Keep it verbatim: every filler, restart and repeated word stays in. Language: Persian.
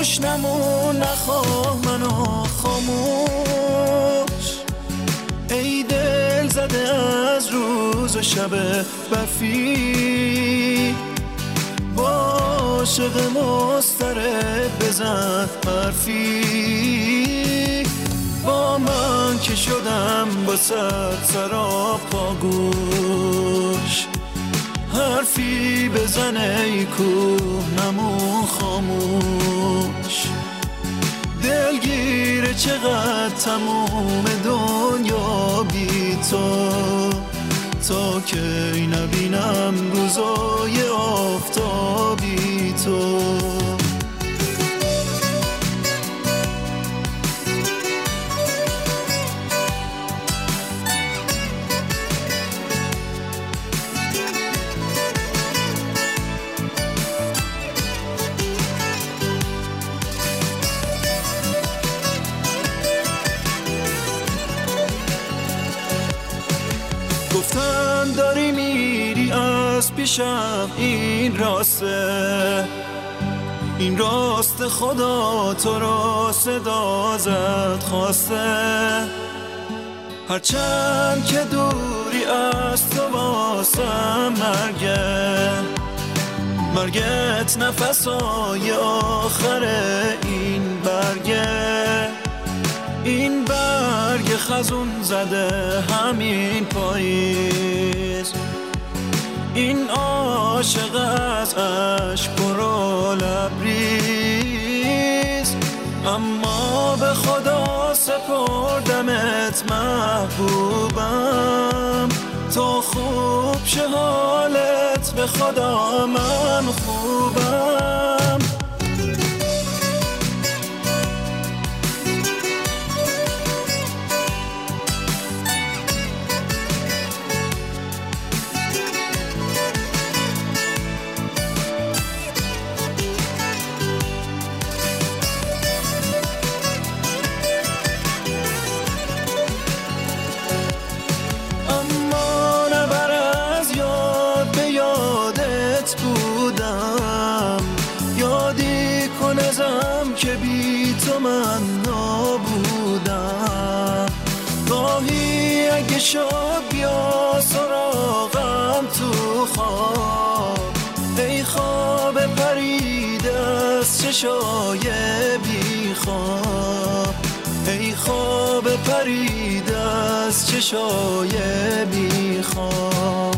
گوش نمون نخواه منو خاموش. ای دل زده از روز و شب برفی، با عاشق مضطرب بزن حرفی. با من که شدم با صد سراپا گوش، حرفی بزن ای کوه نمون خاموش. دلگیره چقدر تموم دنیا بی تو، تا کی نبینم روزای آفتابی تو. گفتن داری میری از پیشم، این راسته این راست خدا تو را صدا زد خواسته. هرچند که دوری از تو واسم مرگه، مرگت نفسای آخر این برگه. این برگ خزون زده همین پاییز، این عاشق از عشق برو لبریز. اما به خدا سپردمت محبوبم، تو خوب شه حالت به خدا من خوبم. یادی کنزم که بی تو من نبودم. گاهی اگه شب بیا سراغم تو خواب، ای خواب پرید از چشای بی خواب، ای خواب پرید از چشای بی خواب.